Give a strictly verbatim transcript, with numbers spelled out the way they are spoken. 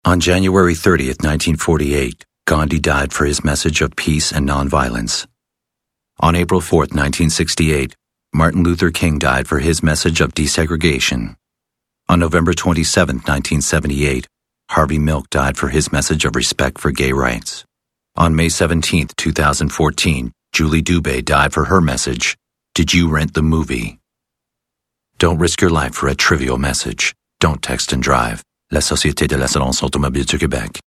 On January thirtieth, nineteen forty-eight, Gandhi died for his message of peace and nonviolence. On April fourth, nineteen sixty-eight, Martin Luther King died for his message of desegregation. On November twenty-seventh, nineteen seventy-eight, Harvey Milk died for his message of respect for gay rights. On May seventeenth, two thousand fourteen, Julie Dubé died for her message, "Did you rent the movie?" Don't risk your life for a trivial message. Don't text and drive. La Société de l'assurance automobile du Québec.